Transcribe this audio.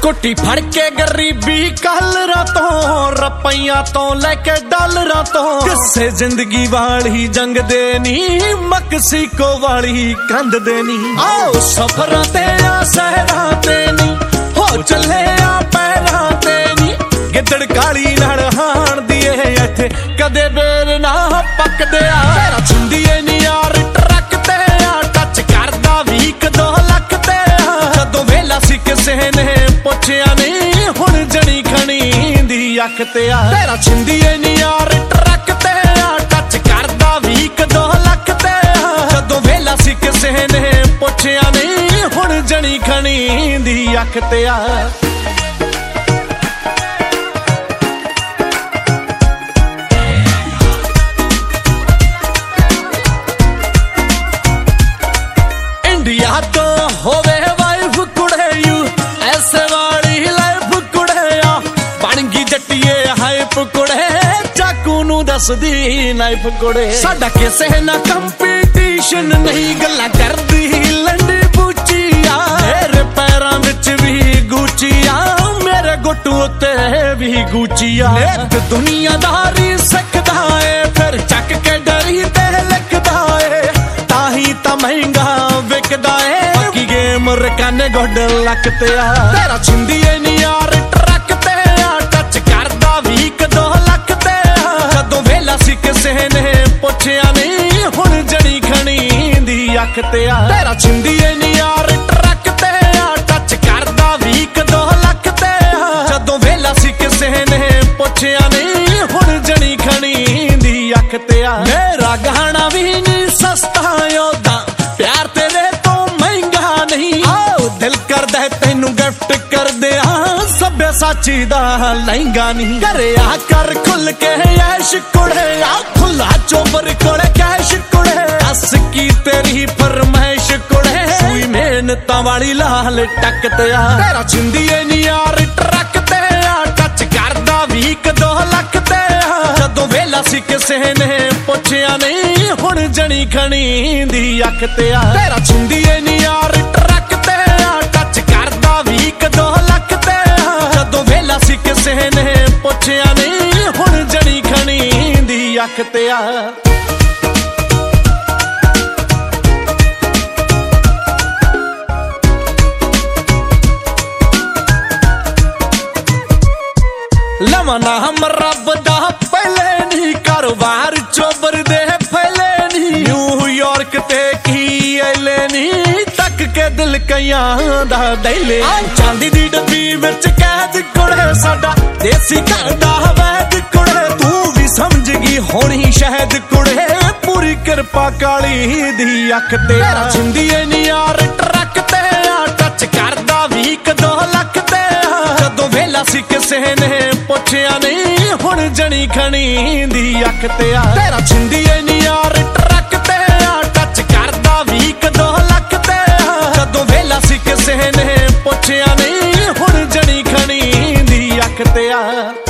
कुट्टी फड़ के गरीबी कलरा तो रुपइया तो लैके डॉलरा तो किसे जिंदगी वाली जंग देनी मक्सिको वाली कंध देनी आओ सफरां ते आ सहरां ते नी हो चले आ पैरां ते नी गिद्दड़ काली नाल हाण दिए इत्थे कदे बेर ना पकदे आ तेरा छुंदिए नी यार ट्रक ते आ टच करदा भी 2 लाख ते आ जदों वेला सी किसे ने पुछया नहीं हुण जणी खणी दी अख ते आ तेरा छिंदिए नी यार ट्रक ते आ टच करदा भी 2 लाख ते आ जदों वेला सी किसे ने पुछया नहीं हुण जणी खणी दी अख ते आ इंडिया तो होवे वाइफ कुड़े यू ऐसे वाली लाइफ कुड़े आ बन गई जट्टिए हाइप कुड़े चाकू नू दसदी नाइफ कुड़े साडा किसे ना कंपीटीशन नहीं गल्ला करदी लंडी बूची आ मेरे पैरां विच भी गुची आ मेरे गुट्टू उत्ते भी गुची आ नित दुनियादारी सिखदा ए फिर चक के डरी ते लिखदा ए ताही तां महंगा विकदा ए बाकी गेम रकाने गोड लक ते आ तेरा छिंदिए नी यार ट्रक ते आ टच करदा भी 2 लाख ते आ जदों वेला सी किसे ने पुछया नहीं हुण जणी खणी दी अख ते आ तेरा छिंदिए नी यार ट्रक ते आ टच करदा भी 2 लाख ते आ जदों वेला सी किसे ने पुछया नहीं हुण जणी खणी दी अख ते आ मेरा गहना भी नी सस्ता योदा प्यार तेरे तो महंगा नहीं आओ दिल करदा तैनू गिफ्ट कर दे सभ्य साची दा लहंगा नहीं करे आ कर खुल के ऐश कुड़े आ खुला चोबर कोले कैश कुड़े दस की तेरी फरमाइश कुड़े सुई मेहनतां वाली लाल टक ते आ तेरा छिंदिए नी यार ट्रक ते आ टच करदा भी 2 लाख ते आ जदों वेला सी किसे ने पुछया नहीं हुण जणी खणी दी अख ते आ तेरा छिंदिए नी यार ट्रक ते आ टच करदा भी 2 लाख ते आ जदों वेला सी किसे ने पुछया नहीं हुण जणी खणी दी अख ते आ लवा नाम रब दा पहले नी कारोबार चोबर दे फैले नी न्यूयॉर्क ते की ऐले नी तक के दिल कईयां दा दैले चांदी दी डब्बी विच कैद कुड़े साडा देसी घर दा वैद कुड़े तू भी समझ गई होनी शहद कुड़े पूरी कृपा काली दी अख ते तेरा छिंदिए नी यार ट्रक ते आ टच करदा भी 2 लाख ते आ जदों वेला सी किसे ने पुछया नहीं हुण जणी खणी दी अख ते आ तेरा छिंदिए नी यार ट्रक ते आ टच करदा भी 2 लाख ते आ जदों वेला सी किसे ने पुछया नहीं हुण जणी खणी दी अख ते आ